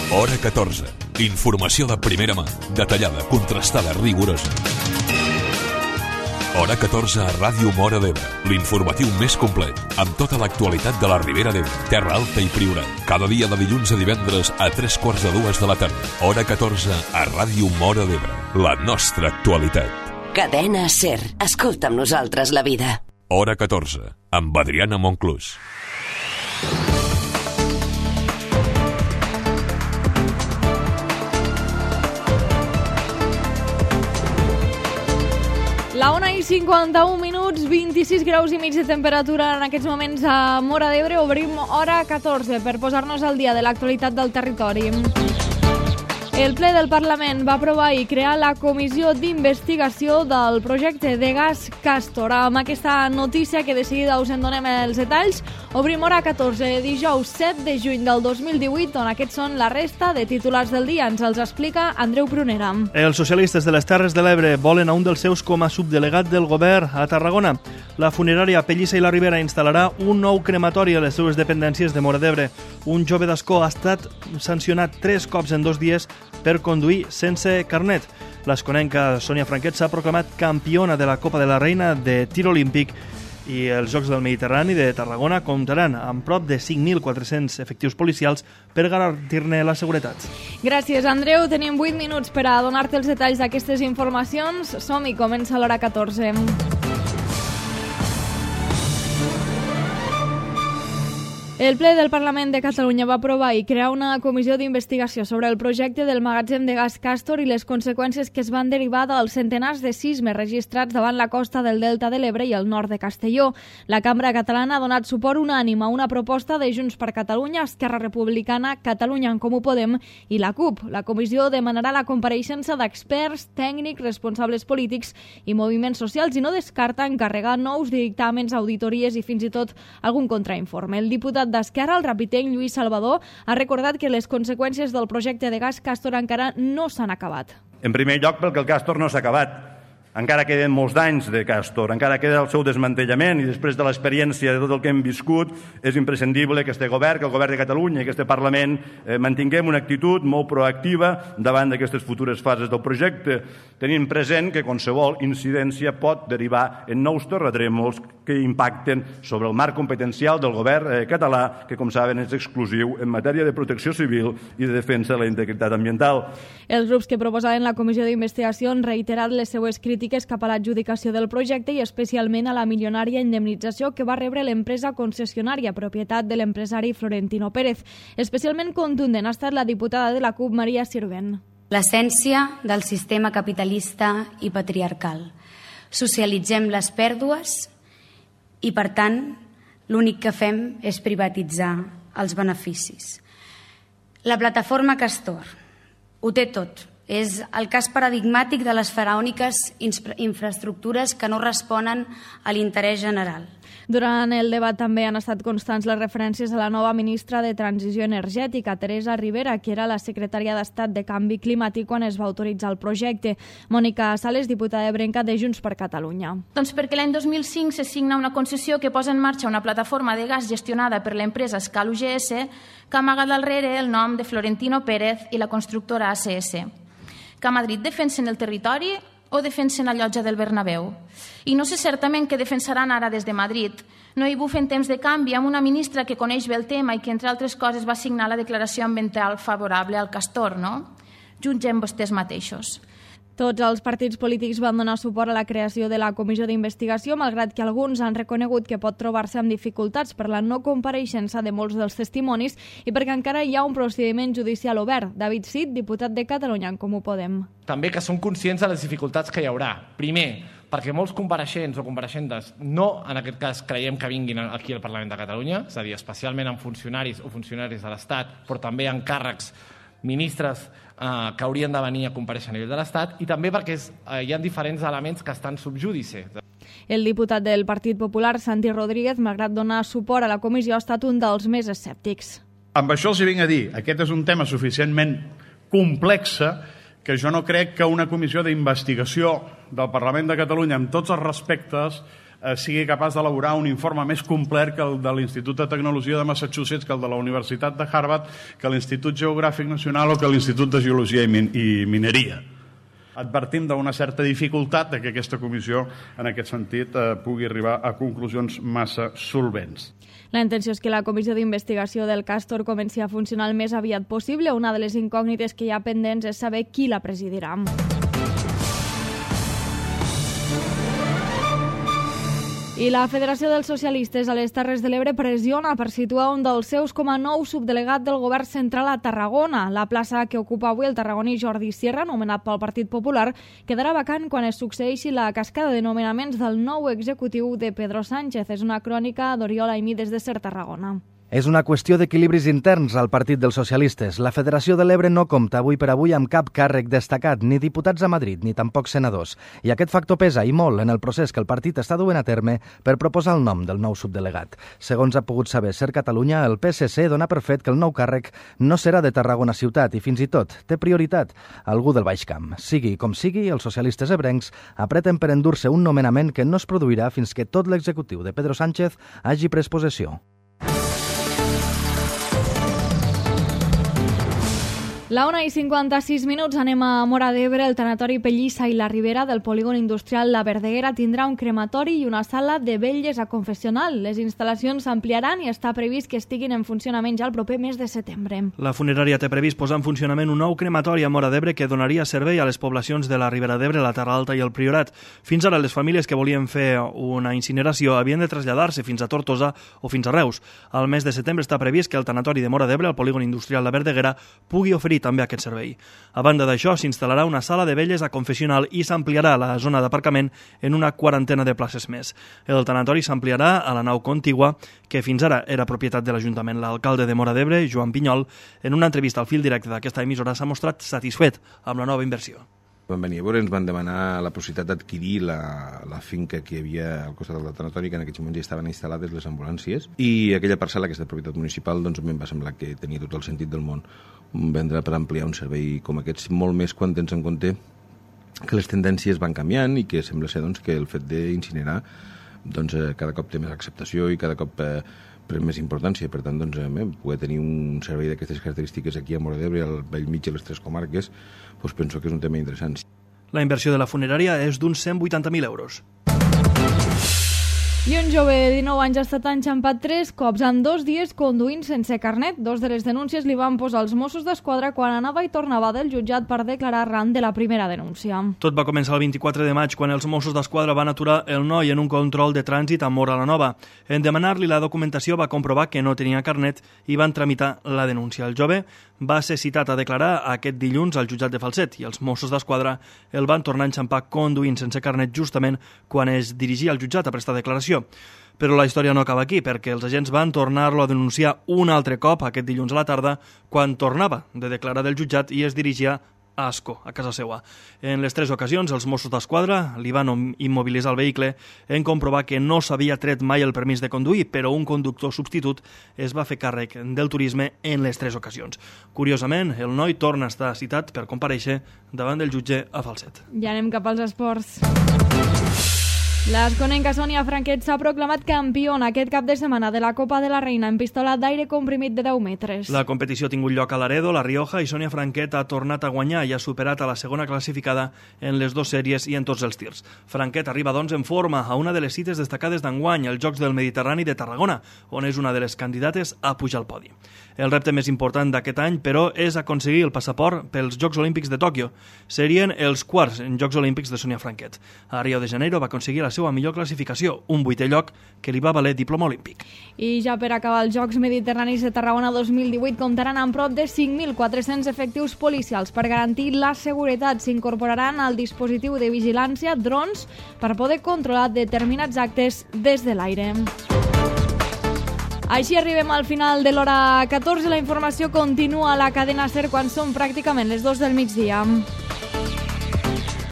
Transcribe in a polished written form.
Hora 14. Informació de primera mà, detallada, contrastada, rigorosa. Hora 14 a Ràdio Móra d'Ebre, l'informatiu més complet, amb tota l'actualitat de la Ribera d'Ebre, Terra Alta i Priorat. Cada dia de dilluns a divendres a 3:45 de la tarda. Hora 14 a Ràdio Móra d'Ebre, la nostra actualitat. Cadena SER. Escolta amb nosaltres la vida. Hora 14, amb Adriana Monclús. La 1:51, 26 graus i mig de temperatura en aquests moments a Móra d'Ebre. Obrim hora 14 per posar-nos al dia de l'actualitat del territori. El ple del Parlament va aprovar i crear la comissió d'investigació del projecte de gas Castor. Amb aquesta notícia, que de seguida us en donem els detalls, obrim hora 14, dijous 7 de juny del 2018, on aquests són la resta de titulars del dia. Ens els explica Andreu Prunera. Els socialistes de les Terres de l'Ebre volen a un dels seus com a subdelegat del govern a Tarragona. La funerària Pellissa i la Ribera instal·larà un nou crematori a les seues dependències de Móra d'Ebre. Un jove d'Ascó ha estat sancionat 3 cops en 2 dies per conduir sense carnet. L'asconenca Sònia Franquet s'ha proclamat campiona de la Copa de la Reina de tir olímpic i els Jocs del Mediterrani de Tarragona comptaran amb prop de 5.400 efectius policials per garantir-ne la seguretat. Gràcies, Andreu. Tenim 8 minuts per a donar-te els detalls d'aquestes informacions. Som-hi, comença l'hora 14. El ple del Parlament de Catalunya va aprovar i crear una comissió d'investigació sobre el projecte del magatzem de gas Castor i les conseqüències que es van derivar dels centenars de sismes registrats davant la costa del Delta de l'Ebre i el nord de Castelló. La Cambra Catalana ha donat suport unànime a una proposta de Junts per Catalunya, Esquerra Republicana, Catalunya en Comú Podem i la CUP. La comissió demanarà la compareixença d'experts, tècnics, responsables polítics i moviments socials i no descarta encarregar nous dictàmens, auditories i fins i tot algun contrainforme. El diputat d'Esquerra, el rapitenc Lluís Salvador, ha recordat que les conseqüències del projecte de gas Castor encara no s'han acabat. En primer lloc, perquè el Castor no s'ha acabat. Encara queden molts d'anys de Castor, encara queda el seu desmantellament i després de l'experiència de tot el que hem viscut és imprescindible que este govern, que el govern de Catalunya i que este Parlament mantinguem una actitud molt proactiva davant d'aquestes futures fases del projecte, tenint present que qualsevol incidència pot derivar en nous terratrèmols que impacten sobre el marc competencial del govern català, que com saben és exclusiu en matèria de protecció civil i de defensa de la integritat ambiental. Els grups que proposaven la comissió d'investigació han reiterat les seues crítiques cap a l'adjudicació del projecte i especialment a la milionària indemnització que va rebre l'empresa concessionària, propietat de l'empresari Florentino Pérez. Especialment contundent ha estat la diputada de la CUP, Maria Sirvent. L'essència del sistema capitalista i patriarcal. Socialitzem les pèrdues i, per tant, l'únic que fem és privatitzar els beneficis. La plataforma Castor ho té tot. És el cas paradigmàtic de les faraòniques infraestructures que no responen a l'interès general. Durant el debat també han estat constants les referències a la nova ministra de Transició Energètica, Teresa Ribera, que era la secretària d'Estat de Canvi Climàtic quan es va autoritzar el projecte. Mònica Sales, diputada ebrenca de Junts per Catalunya. Doncs perquè l'any 2005 se signa una concessió que posa en marxa una plataforma de gas gestionada per l'empresa Escal UGS que amaga darrere el nom de Florentino Pérez i la constructora ACS. Que a Madrid defensen el territori o defensen la llotja del Bernabéu. I no sé certament què defensaran ara des de Madrid. No hi bufen temps de canvi amb una ministra que coneix bé el tema i que, entre altres coses, va signar la declaració ambiental favorable al Castor, no? Jutgem vostès mateixos. Tots els partits polítics van donar suport a la creació de la comissió d'investigació, malgrat que alguns han reconegut que pot trobar-se amb dificultats per la no compareixença de molts dels testimonis i perquè encara hi ha un procediment judicial obert. David Cid, diputat de Catalunya en Comú Podem. També que som conscients de les dificultats que hi haurà. Primer, perquè molts compareixents o compareixentes no, en aquest cas, creiem que vinguin aquí al Parlament de Catalunya, és a dir, especialment amb funcionaris o funcionaris de l'Estat, però també en càrrecs ministres que haurien de venir a comparèixer a nivell de l'Estat, i també perquè hi ha diferents elements que estan sub judice. El diputat del Partit Popular, Santi Rodríguez, malgrat donar suport a la comissió, ha estat un dels més escèptics. Amb això els vinc a dir, aquest és un tema suficientment complex que jo no crec que una comissió d'investigació del Parlament de Catalunya, amb tots els respectes, sigui capaç d'elaborar un informe més complet que el de l'Institut de Tecnologia de Massachusetts, que el de la Universitat de Harvard, que l'Institut Geogràfic Nacional o que l'Institut de Geologia i Mineria. Advertim d'una certa dificultat que aquesta comissió, en aquest sentit, pugui arribar a conclusions massa solvents. La intenció és que la comissió d'investigació del Castor comenci a funcionar el més aviat possible. Una de les incògnites que hi ha pendents és saber qui la presidirà. I la Federació dels Socialistes a les Terres de l'Ebre pressiona per situar un dels seus com a nou subdelegat del govern central a Tarragona. La plaça que ocupa avui el tarragoní Jordi Sierra, nomenat pel Partit Popular, quedarà vacant quan es succeeixi la cascada de nomenaments del nou executiu de Pedro Sánchez. És una crònica d'Oriol Aimí des de Ser Tarragona. És una qüestió d'equilibris interns al Partit dels Socialistes. La Federació de l'Ebre no compta avui per avui amb cap càrrec destacat, ni diputats a Madrid, ni tampoc senadors. I aquest factor pesa, i molt, en el procés que el partit està duent a terme per proposar el nom del nou subdelegat. Segons ha pogut saber Ser Catalunya, el PSC dona per fet que el nou càrrec no serà de Tarragona ciutat i fins i tot té prioritat algú del Baix Camp. Sigui com sigui, els socialistes ebrencs apreten per endur-se un nomenament que no es produirà fins que tot l'executiu de Pedro Sánchez hagi pres possessió. La 1:56, anem a Móra d'Ebre. El tanatori Pellissa i la Ribera del polígon industrial La Verdeguera tindrà un crematori i una sala de vetlles a confessional. Les instal·lacions s'ampliaran i està previst que estiguin en funcionament ja el proper mes de setembre. La funerària té previst posar en funcionament un nou crematori a Móra d'Ebre que donaria servei a les poblacions de la Ribera d'Ebre, la Terra Alta i el Priorat. Fins ara, les famílies que volien fer una incineració havien de traslladar-se fins a Tortosa o fins a Reus. Al mes de setembre està previst que el tanatori de Móra d'Ebre, al polígon industrial La Verdeguera, pugui oferir també aquest servei. A banda d'això, s'instal·larà una sala de vetlles a confessional i s'ampliarà la zona d'aparcament en una quarantena de places més. El tanatori s'ampliarà a la nau contigua, que fins ara era propietat de l'Ajuntament. L'alcalde de Móra d'Ebre, Joan Pinyol, en una entrevista al fil directe d'aquesta emissora, s'ha mostrat satisfet amb la nova inversió. Van venir a veure, ens van demanar la possibilitat d'adquirir la finca que hi havia al costat del tanatori, que en aquests moments ja estaven instal·lades les ambulàncies, i aquella parcel·la que és de propietat municipal, doncs a mi em va semblar que tenia tot el sentit del món vendre per ampliar un servei com aquests, molt més quan tens en compte que les tendències van canviant i que sembla ser doncs, que el fet d'incinerar doncs, cada cop té més acceptació i cada cop pren més importància. Per tant, doncs, poder tenir un servei d'aquestes característiques aquí a Móra d'Ebre, al bell mig de les tres comarques, doncs penso que és un tema interessant. La inversió de la funerària és d'uns 180.000 euros. I un jove de 19 anys ha estat enxampat 3 cops en 2 dies conduint sense carnet. 2 de les denúncies li van posar els Mossos d'Esquadra quan anava i tornava del jutjat per declarar arran de la primera denúncia. Tot va començar el 24 de maig quan els Mossos d'Esquadra van aturar el noi en un control de trànsit a Móra la Nova. En demanar-li la documentació va comprovar que no tenia carnet i van tramitar la denúncia. El jove va ser citat a declarar aquest dilluns al jutjat de Falset i els Mossos d'Esquadra el van tornar a enxampar conduint sense carnet justament quan es dirigia al jutjat a prestar declaració. Però la història no acaba aquí, perquè els agents van tornar-lo a denunciar un altre cop aquest dilluns a la tarda quan tornava de declarar del jutjat i es dirigia a Ascó, a casa seva. En les 3 ocasions, els Mossos d'Esquadra li van immobilitzar el vehicle en comprovar que no s'havia tret mai el permís de conduir, però un conductor substitut es va fer càrrec del turisme en les 3 ocasions. Curiosament, el noi torna a estar citat per comparèixer davant del jutge a Falset. Ja anem cap als esports. L'asconenca Sònia Franquet s'ha proclamat campiona aquest cap de setmana de la Copa de la Reina en pistola d'aire comprimit de 10 metres. La competició ha tingut lloc a Laredo, La Rioja, i Sònia Franquet ha tornat a guanyar i ha superat a la segona classificada en les 2 sèries i en tots els tirs. Franquet arriba, doncs, en forma a una de les cites destacades d'enguany, els Jocs del Mediterrani de Tarragona, on és una de les candidates a pujar al podi. El repte més important d'aquest any, però, és aconseguir el passaport pels Jocs Olímpics de Tòquio. Serien els quarts en Jocs Olímpics de Sònia Franquet. A Rio de Janeiro va aconseguir la seva millor classificació, un 8è lloc que li va valer diploma olímpic. I ja per acabar, els Jocs Mediterranis de Tarragona 2018 comptaran amb prop de 5.400 efectius policials. Per garantir la seguretat s'incorporaran al dispositiu de vigilància drons per poder controlar determinats actes des de l'aire. Així arribem al final de l'hora 14. La informació continua a la cadena SER quan són pràcticament les 2 del migdia.